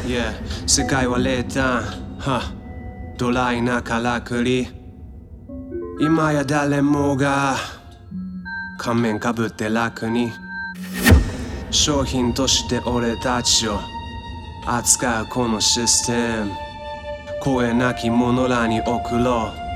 Yeah 世界は冷淡ドライなからくり今や誰もが仮面かぶって楽に商品として俺たちを扱うこのシステム声なき者らに送ろう